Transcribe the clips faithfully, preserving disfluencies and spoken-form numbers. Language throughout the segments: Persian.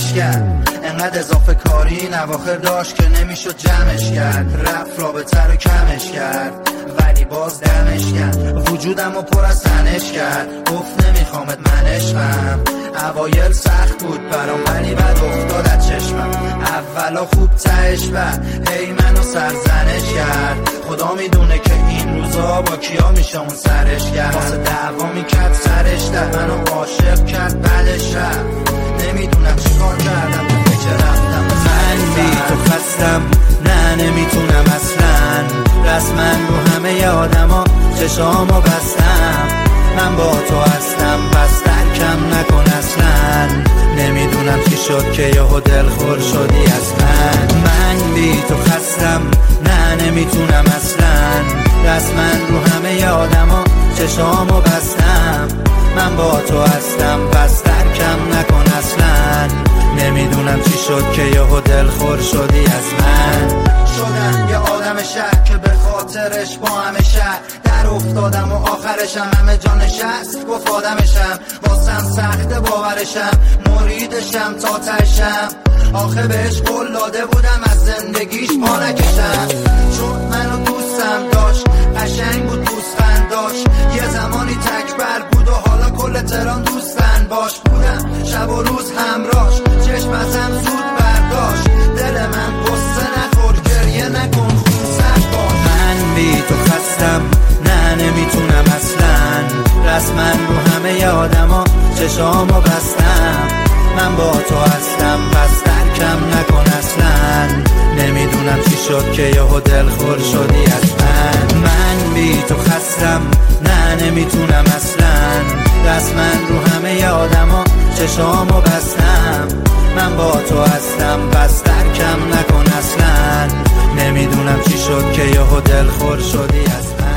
غمش کرد. انقدر اضافه کاری نواخر داشت که نمیشد جمعش کرد. رفت رابطه رو کمش کرد ولی باز دمش کرد. وجودم رو پر از تنش کرد. گفت نمیخوامت من عشقم. اوایل سخت بود برام ولی بعد افتاد از چشمم. اولا خوب تهش بعد هی منو سرزنش کرد. خدا میدونه که این روزا با کیا میشه اون سرش کرد. واسه دعوا میکرد سرش در منو عاشق کرد بعدش رفت. نمیدونم چیکار کردم به فکر رفتم. من بی تو خستم نه نمیتونم اصلا. رسما رو همه آدما چشامو بستم. من با تو هستم پس ترکم نکن اصلا. نمیدونم چی شد که یهو دلخور شدی از من. من بی تو خستم نه نمیتونم اصلا. رسما رو همه آدما چشامو بستم. من با تو هستم پس ترکم نکن اصلا. نمیدونم چی شد که یهو دلخور شدی از من. شدم یه آدم شهر که به خاطرش با همه شهر در افتادم و آخرشم همه جا نشست. گفت آدمشم واسم سخته باورشم. مریدشم تا تشم. آخه بهش قول داده بودم از زندگیش پا نکشم. چون منو دوستم داشت قشنگ بود دوستن داشت. یه زمانی تکبر بود و حالا کل تهران دوستن باش بودم. شب و روز همراش چشم ازم زود برداشت. دل من قصه نخور گریه نکن خون سرد باش. من بی تو خستم نه نمیتونم اصلا. رسما رو همه آدما چشامو بستم. من با تو هستم پس ترکم نکن اصلا. نمیدونم چی شد که یهو دلخور شدی از من. من بی تو خستم نه نمیتونم اصلا. رسما رو همه آدما چشامو بستم. من با تو هستم پس ترکم نکن اصلا. نمیدونم چی شد که یهو دلخور شدی از من.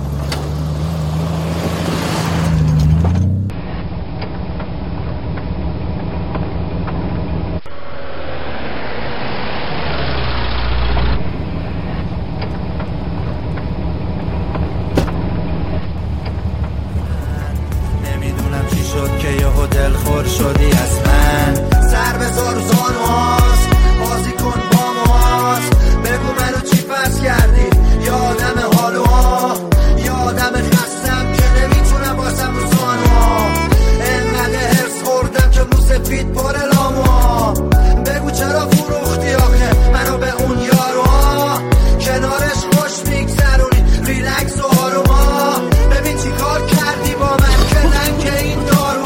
که یهو دلخور شدی از من. سر بذار زانوهاست بازی کن با موهاست. بگو منو چی پس کردی یادم حالوها. یادم خستم که نمیتونم باشم رو زانوها. انقدر حرص خوردم که مو سفید پر لاموها. بگو چرا فروختی آخه منو به اون یاروها. کنارش خوش میگذرونی ریلکس و آروما. ببین چی کار کردی با من که لنگ این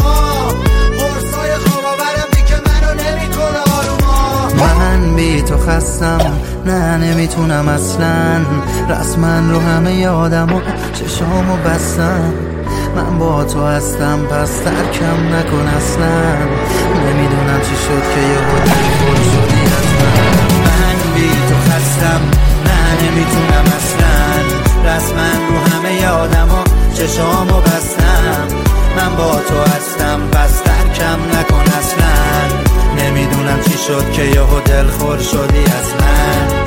من بی تو خستم نه نمیتونم اصلا. رسما رو همه آدما چشامو بستم. من با تو هستم پس ترکم نکن اصلا. نمیدونم چی شد که یهو دلخور شدی از من. من بی تو خستم نه نمیتونم اصلا. رسما رو همه آدما چشامو بستم. من با تو هستم پس ترکم نکن اصلا. نمیدونم چی شد که یهو دلخور شدی از من.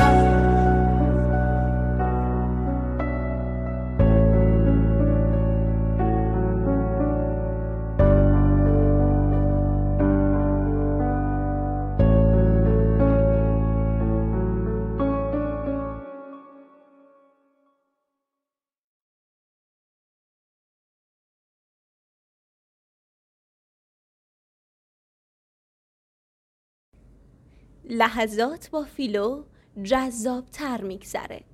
لحظات با فیلو جذاب‌تر میگذره.